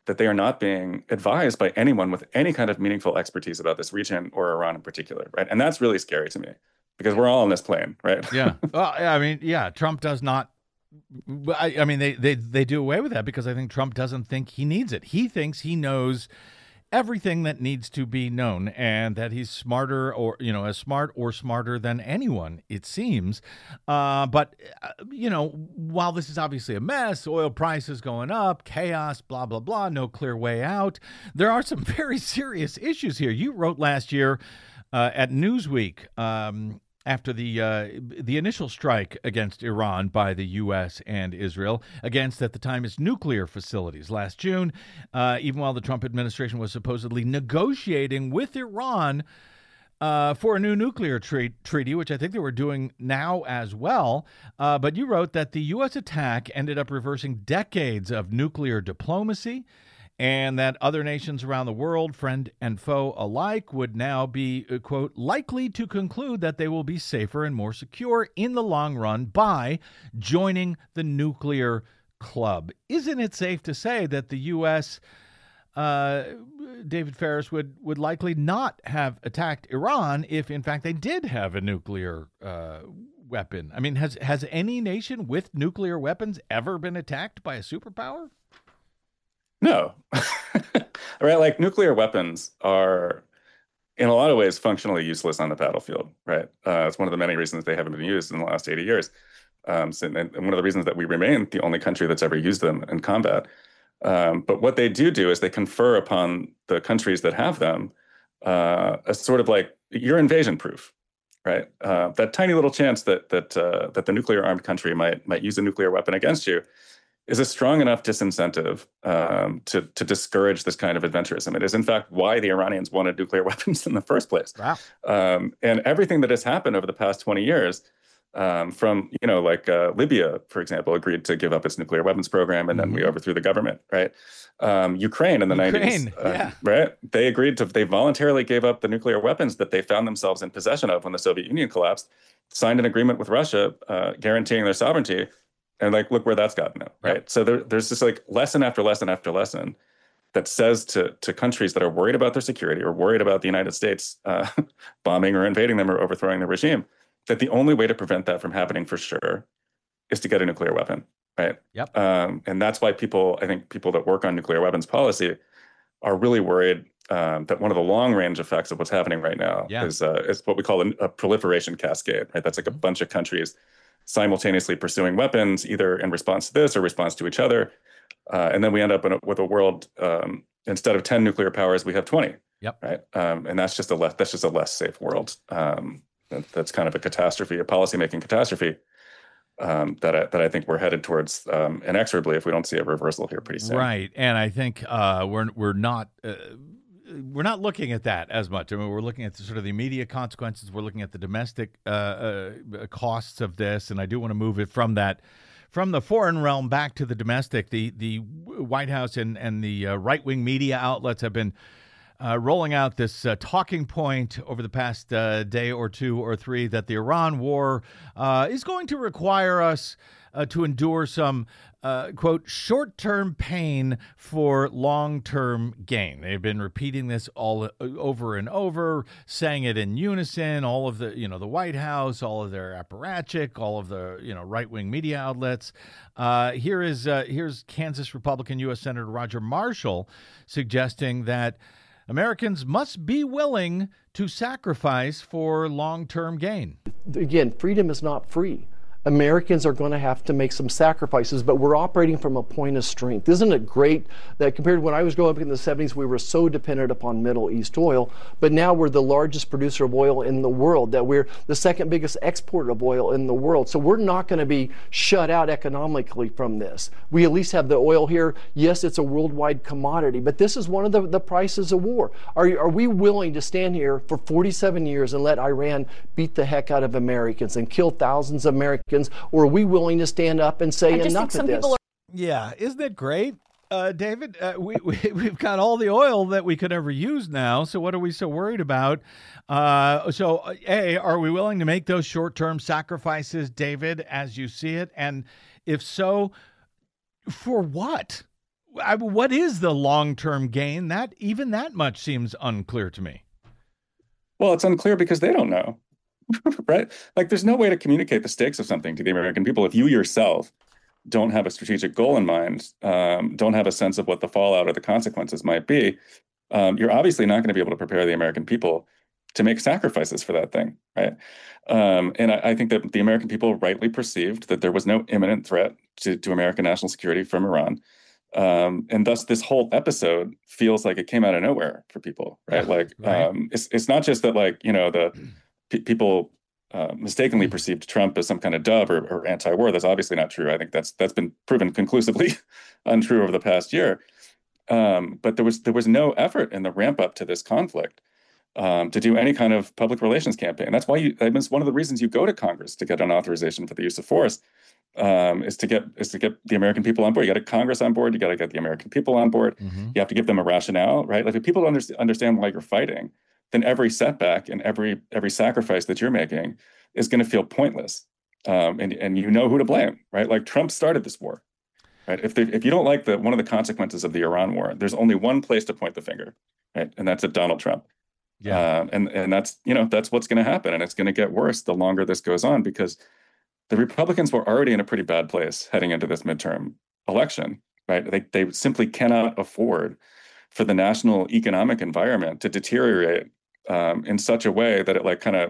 that they are not being advised by anyone with any kind of meaningful expertise about this region or Iran in particular, right? And that's really scary to me because we're all on this plane, right? Yeah. Well, I mean, yeah, Trump does not. I mean, they do away with that because I think Trump doesn't think he needs it. He thinks he knows everything that needs to be known and that he's smarter or, as smart or smarter than anyone, it seems. But while this is obviously a mess, oil prices going up, chaos, blah, blah, blah, no clear way out, there are some very serious issues here. You wrote last year at Newsweek, after the initial strike against Iran by the U.S. and Israel, against, at the time, its nuclear facilities last June, even while the Trump administration was supposedly negotiating with Iran for a new nuclear treaty, which I think they were doing now as well. But you wrote that the U.S. attack ended up reversing decades of nuclear diplomacy, and that other nations around the world, friend and foe alike, would now be, quote, likely to conclude that they will be safer and more secure in the long run by joining the nuclear club. Isn't it safe to say that the U.S., David Ferris, would likely not have attacked Iran if, in fact, they did have a nuclear weapon? I mean, has any nation with nuclear weapons ever been attacked by a superpower? No, right? Like nuclear weapons are in a lot of ways functionally useless on the battlefield, right? It's one of the many reasons they haven't been used in the last 80 years. And one of the reasons that we remain the only country that's ever used them in combat. But what they do is they confer upon the countries that have them a sort of like, you're invasion proof, right? That tiny little chance that the nuclear armed country might use a nuclear weapon against you is a strong enough disincentive to discourage this kind of adventurism. It is, in fact, why the Iranians wanted nuclear weapons in the first place. Wow. And everything that has happened over the past 20 years, from, Libya, for example, agreed to give up its nuclear weapons program, and then we overthrew the government, right? Ukraine in the 90s, right? They voluntarily gave up the nuclear weapons that they found themselves in possession of when the Soviet Union collapsed, signed an agreement with Russia guaranteeing their sovereignty. And look where that's gotten them, right? Yep. So there's this lesson after lesson after lesson that says to countries that are worried about their security or worried about the United States bombing or invading them or overthrowing the regime, that the only way to prevent that from happening for sure is to get a nuclear weapon, right? Yep. And that's why people that work on nuclear weapons policy are really worried that one of the long range effects of what's happening right now is what we call a proliferation cascade, right? That's like a bunch of countries simultaneously pursuing weapons, either in response to this or response to each other. And then we end up with a world, instead of 10 nuclear powers, we have 20. Yep. Right. And that's just a less safe world. That's kind of a catastrophe, a policymaking catastrophe that I think we're headed towards inexorably if we don't see a reversal here pretty soon. Right. And I think we're not looking at that as much. I mean, we're looking at sort of the immediate consequences. We're looking at the domestic costs of this, and I do want to move it from the foreign realm back to the domestic. The White House and the right-wing media outlets have been rolling out this talking point over the past day or two or three that the Iran war is going to require us to endure some, quote, short-term pain for long-term gain. They've been repeating this all over and over, saying it in unison, all of the, the White House, all of their apparatchik, all of the, right-wing media outlets. Here's Kansas Republican U.S. Senator Roger Marshall suggesting that Americans must be willing to sacrifice for long-term gain. Again, freedom is not free. Americans are going to have to make some sacrifices, but we're operating from a point of strength. Isn't it great that compared to when I was growing up in the 70s, we were so dependent upon Middle East oil, but now we're the largest producer of oil in the world, that we're the second biggest exporter of oil in the world. So we're not going to be shut out economically from this. We at least have the oil here. Yes, it's a worldwide commodity, but this is one of the prices of war. Are we willing to stand here for 47 years and let Iran beat the heck out of Americans and kill thousands of Americans? Or are we willing to stand up and say enough of this? Yeah, isn't it great, David? We've got all the oil that we could ever use now, so what are we so worried about? Are we willing to make those short-term sacrifices, David, as you see it? And if so, for what? what is the long-term gain? That much seems unclear to me. Well, it's unclear because they don't know, right? Like, there's no way to communicate the stakes of something to the American people if you yourself don't have a strategic goal in mind, don't have a sense of what the fallout or the consequences might be. You're obviously not going to be able to prepare the American people to make sacrifices for that thing, right? And I think that the American people rightly perceived that there was no imminent threat to American national security from Iran. And thus this whole episode feels like it came out of nowhere for people, right? It's not just that, like, people mistakenly perceived Trump as some kind of dove or anti-war. That's obviously not true. I think that's been proven conclusively untrue over the past year. But there was no effort in the ramp up to this conflict to do any kind of public relations campaign. That's why it's one of the reasons you go to Congress to get an authorization for the use of force, is to get the American people on board. You got to get Congress on board. You got to get the American people on board. Mm-hmm. You have to give them a rationale, right? Like, if people understand why you're fighting, then every setback and every sacrifice that you're making is going to feel pointless. And you know who to blame, right? Like, Trump started this war, right? If you don't like one of the consequences of the Iran war, there's only one place to point the finger, right? And that's at Donald Trump. Yeah. And that's what's going to happen. And it's going to get worse the longer this goes on, because the Republicans were already in a pretty bad place heading into this midterm election, right? They simply cannot afford for the national economic environment to deteriorate in such a way that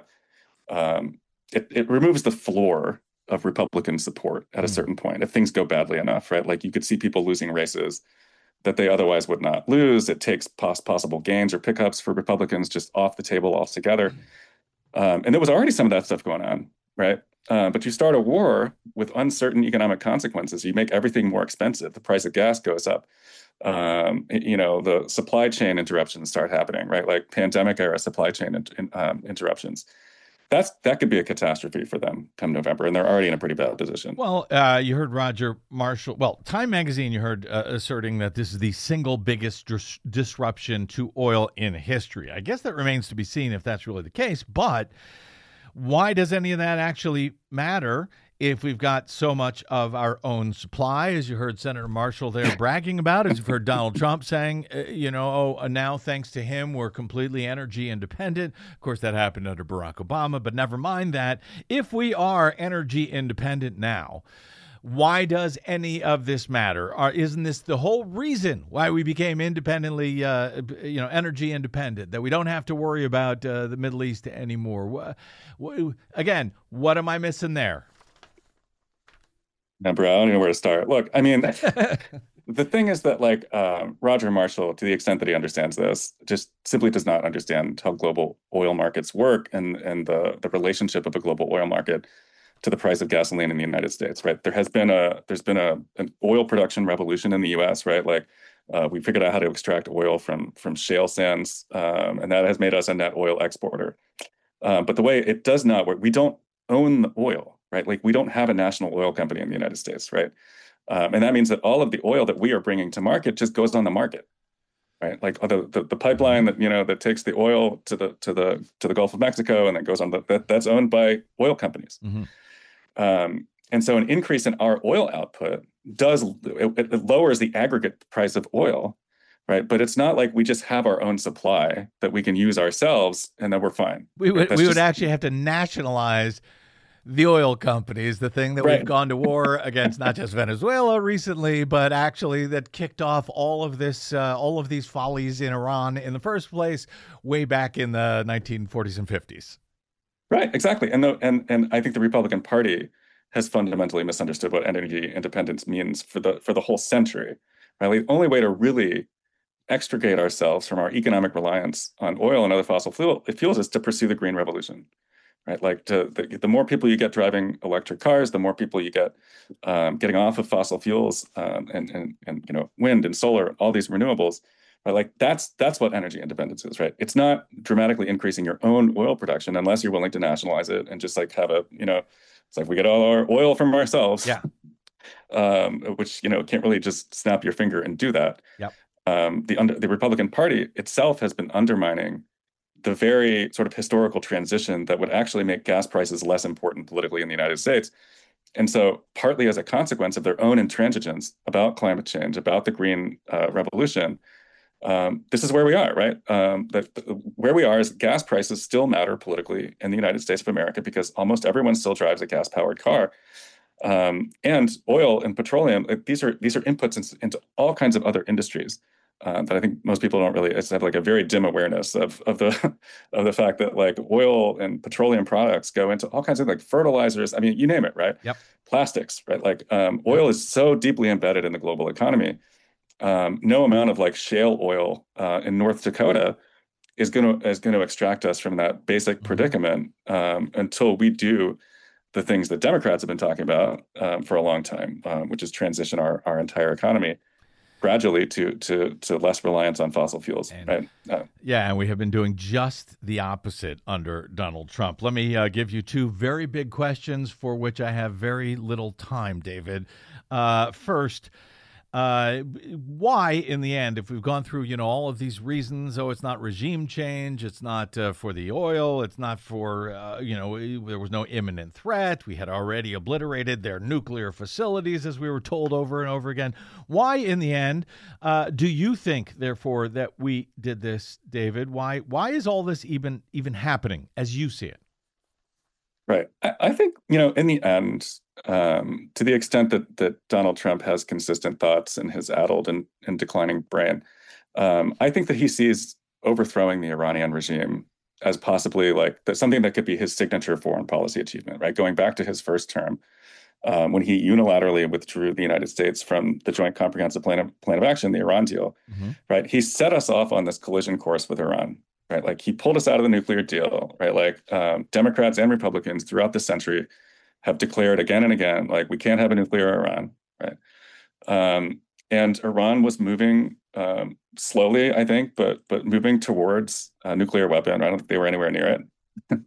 it removes the floor of Republican support at a certain point if things go badly enough, right? Like, you could see people losing races that they otherwise would not lose. It takes possible gains or pickups for Republicans just off the table altogether. And there was already some of that stuff going on, right? But you start a war with uncertain economic consequences. You make everything more expensive. The price of gas goes up. The supply chain interruptions start happening, right? Like, pandemic era supply chain interruptions. That could be a catastrophe for them come November, and they're already in a pretty bad position. Well, you heard Roger Marshall. Well, Time Magazine, you heard asserting that this is the single biggest disruption to oil in history. I guess that remains to be seen if that's really the case. But why does any of that actually matter if we've got so much of our own supply, as you heard Senator Marshall there bragging about, as you've heard Donald Trump saying, now thanks to him, we're completely energy independent. Of course, that happened under Barack Obama, but never mind that. If we are energy independent now, why does any of this matter? Isn't this the whole reason why we became independently, energy independent, that we don't have to worry about the Middle East anymore? Again, what am I missing there? Bro, I don't know where to start. Look, I mean, the thing is that, like, Roger Marshall, to the extent that he understands this, just simply does not understand how global oil markets work and the relationship of a global oil market to the price of gasoline in the United States, right? There's been an oil production revolution in the U.S., right? Like, we figured out how to extract oil from shale sands, and that has made us a net oil exporter. But the way it does not work, we don't own the oil, right? Like, we don't have a national oil company in the United States, right? And that means that all of the oil that we are bringing to market just goes on the market, right? Like, the pipeline that takes the oil to the Gulf of Mexico and then goes on that's owned by oil companies. Mm-hmm. And so an increase in our oil output it lowers the aggregate price of oil, right? But it's not like we just have our own supply that we can use ourselves and then we're fine. We would actually have to nationalize the oil companies, the thing that we've gone to war against, not just Venezuela recently, but actually that kicked off all of these follies in Iran in the first place, way back in the 1940s and 50s. Right, exactly. And I think the Republican Party has fundamentally misunderstood what energy independence means for the whole century. Right? The only way to really extricate ourselves from our economic reliance on oil and other fossil fuels is to pursue the green revolution. Right, like the more people you get driving electric cars, the more people you get getting off of fossil fuels and wind and solar, all these renewables. Right, like that's what energy independence is. Right, it's not dramatically increasing your own oil production unless you're willing to nationalize it and just like have it's like we get all our oil from ourselves. Yeah, which can't really just snap your finger and do that. Yep. The Republican Party itself has been undermining the very sort of historical transition that would actually make gas prices less important politically in the United States. And so partly as a consequence of their own intransigence about climate change, about the green revolution, this is where we are, right? Where we are is gas prices still matter politically in the United States of America because almost everyone still drives a gas-powered car. And oil and petroleum, these are inputs into all kinds of other industries that I think most people don't really have like a very dim awareness of the fact that like oil and petroleum products go into all kinds of like fertilizers. I mean, you name it, right? Yep. Plastics, right? Like oil is so deeply embedded in the global economy. No amount of like shale oil in North Dakota is going to extract us from that basic predicament until we do the things that Democrats have been talking about for a long time, which is transition our entire economy gradually to less reliance on fossil fuels. Right? Yeah, and we have been doing just the opposite under Donald Trump. Let me give you two very big questions for which I have very little time, David. First, why, in the end, if we've gone through, all of these reasons, it's not regime change, it's not for the oil, it's not for, there was no imminent threat, we had already obliterated their nuclear facilities, as we were told over and over again. Why, in the end, do you think, therefore, that we did this, David? Why is all this even happening, as you see it? Right. I think, in the end, to the extent that Donald Trump has consistent thoughts in his addled and declining brain, I think that he sees overthrowing the Iranian regime as possibly like something that could be his signature foreign policy achievement, right? Going back to his first term, when he unilaterally withdrew the United States from the Joint Comprehensive Plan of Action, the Iran deal, right? He set us off on this collision course with Iran. Right, like he pulled us out of the nuclear deal, right? Like Democrats and Republicans throughout the century have declared again and again, like we can't have a nuclear Iran, right? And Iran was moving slowly, I think, but moving towards a nuclear weapon. I don't think they were anywhere near it.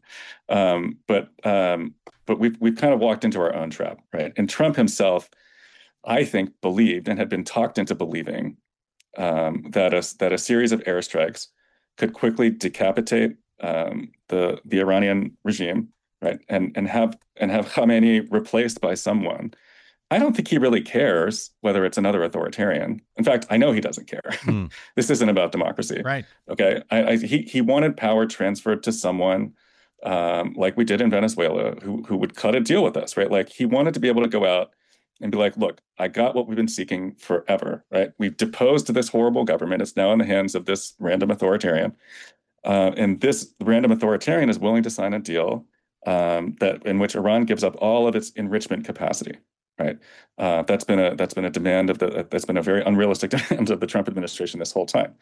But we've kind of walked into our own trap, right? And Trump himself, I think, believed and had been talked into believing that a series of airstrikes could quickly decapitate the Iranian regime, right, and have Khamenei replaced by someone. I don't think he really cares whether it's another authoritarian. In fact, I know he doesn't care. This isn't about democracy, right? Okay, he wanted power transferred to someone like we did in Venezuela, who would cut a deal with us, right? Like he wanted to be able to go out and be like, look, I got what we've been seeking forever, right? We've deposed this horrible government. It's now in the hands of this random authoritarian. And this random authoritarian is willing to sign a deal in which Iran gives up all of its enrichment capacity, right? That's been a demand that's been a very unrealistic demand of the Trump administration this whole time.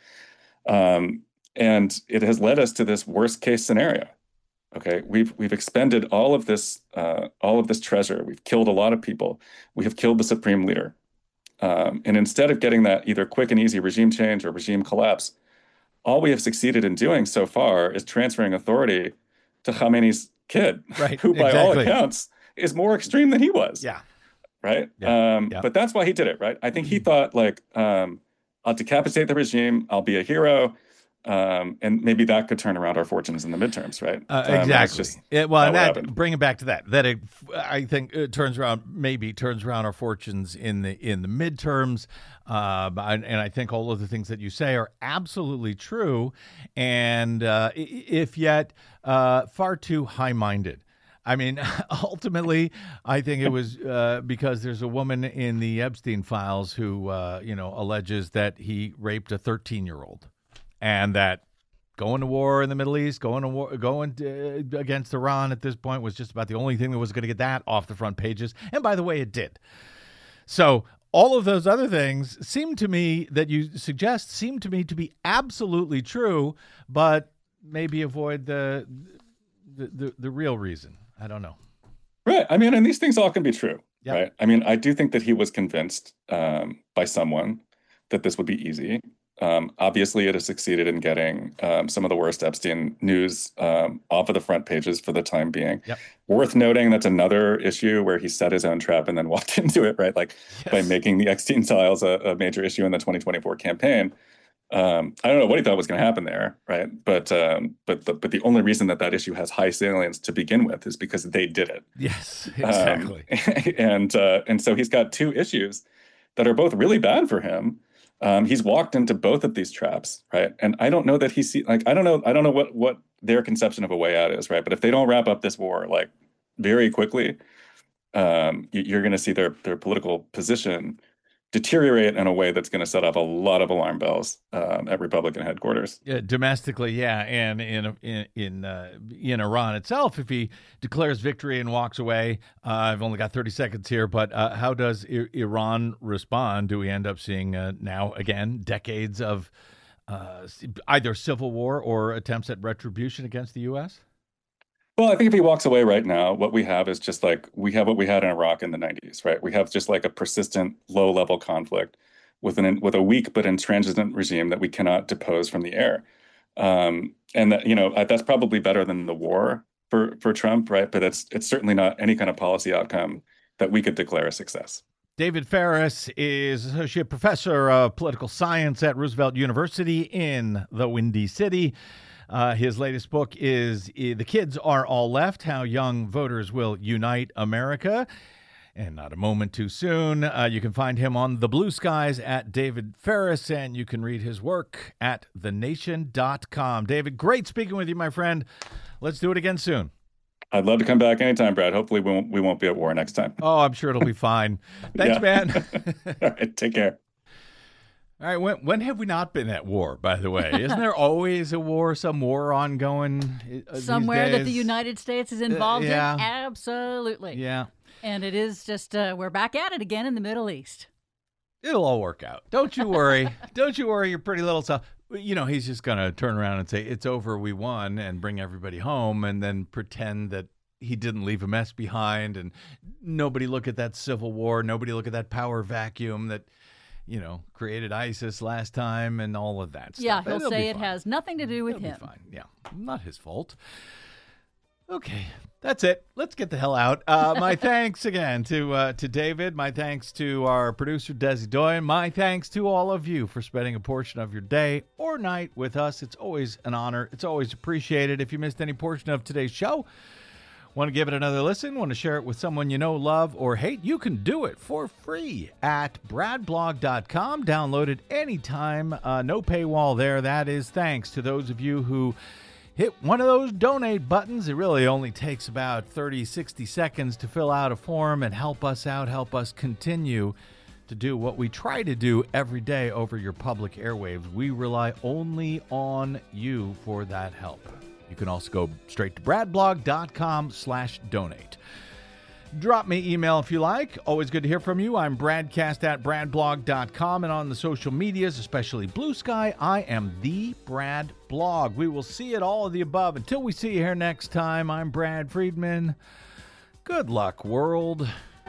And it has led us to this worst case scenario. Okay, we've expended all of this treasure. We've killed a lot of people. We have killed the supreme leader. And instead of getting that either quick and easy regime change or regime collapse, all we have succeeded in doing so far is transferring authority to Khamenei's kid, right, who by all accounts is more extreme than he was. Yeah. Right. Yeah. But that's why he did it. Right. I think he thought like, I'll decapitate the regime. I'll be a hero. And maybe that could turn around our fortunes in the midterms, right? Exactly. Bring it back to that. I think it turns around our fortunes in the midterms. And I think all of the things that you say are absolutely true, and if yet far too high-minded. I mean, ultimately, I think it was because there's a woman in the Epstein files who, alleges that he raped a 13-year-old. And that going to war in the Middle East, going against Iran at this point was just about the only thing that was going to get that off the front pages. And by the way, it did. So all of those other things seem to me to be absolutely true, but maybe avoid the real reason. I don't know. Right. I mean, and these things all can be true. Yep. Right. I mean, I do think that he was convinced by someone that this would be easy. Obviously, it has succeeded in getting some of the worst Epstein news off of the front pages for the time being. Yep. Worth noting, that's another issue where he set his own trap and then walked into it, right? Like by making the Epstein files a major issue in the 2024 campaign. I don't know what he thought was going to happen there, right? But the only reason that issue has high salience to begin with is because they did it. Yes, exactly. And so he's got two issues that are both really bad for him. He's walked into both of these traps, right? And I don't know that I don't know what their conception of a way out is, right? But if they don't wrap up this war like very quickly, you're going to see their political position deteriorate in a way that's going to set off a lot of alarm bells at Republican headquarters. Yeah, domestically, yeah, and in Iran itself, if he declares victory and walks away, I've only got 30 seconds here, but how does Iran respond? Do we end up seeing now again decades of either civil war or attempts at retribution against the U.S.? Well, I think if he walks away right now, what we have is just like we have what we had in Iraq in the 90s, right? We have just like a persistent low-level conflict with a weak but intransigent regime that we cannot depose from the air. And that, that's probably better than the war for Trump, right? But it's certainly not any kind of policy outcome that we could declare a success. David Faris is Associate Professor of Political Science at Roosevelt University in the Windy City. His latest book is The Kids Are All Left, How Young Voters Will Unite America. And not a moment too soon. You can find him on the Blue Skies at David Faris, and you can read his work at thenation.com. David, great speaking with you, my friend. Let's do it again soon. I'd love to come back anytime, Brad. Hopefully we won't be at war next time. Oh, I'm sure it'll be fine. Thanks, man. All right, take care. All right, when have we not been at war, by the way? Isn't there always a war, some war ongoing somewhere these days? that the United States is involved in? Absolutely. Yeah. And it is just, we're back at it again in the Middle East. It'll all work out. Don't you worry. Don't you worry, your pretty little self. He's just going to turn around and say, it's over, we won, and bring everybody home, and then pretend that he didn't leave a mess behind, and nobody look at that civil war, nobody look at that power vacuum that created ISIS last time and all of that stuff. Yeah, he'll say it has nothing to do with him. Fine. Yeah, not his fault. Okay, that's it. Let's get the hell out. My thanks again to David. My thanks to our producer, Desi Doyen. My thanks to all of you for spending a portion of your day or night with us. It's always an honor. It's always appreciated. If you missed any portion of today's show, want to give it another listen, want to share it with someone you know, love, or hate, you can do it for free at bradblog.com. Download it anytime. No paywall there. That is thanks to those of you who hit one of those donate buttons. It really only takes about 30, 60 seconds to fill out a form and help us out, help us continue to do what we try to do every day over your public airwaves. We rely only on you for that help. You can also go straight to bradblog.com/donate. Drop me email if you like. Always good to hear from you. I'm Bradcast at bradblog.com, and on the social medias, especially Blue Sky, I am the Brad Blog. We will see it all of the above. Until we see you here next time, I'm Brad Friedman. Good luck, world.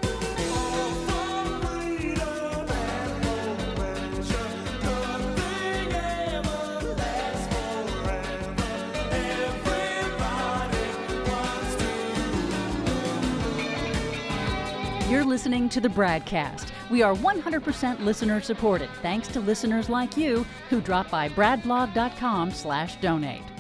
You're listening to the Bradcast. We are 100% listener supported, thanks to listeners like you who drop by bradblog.com/donate.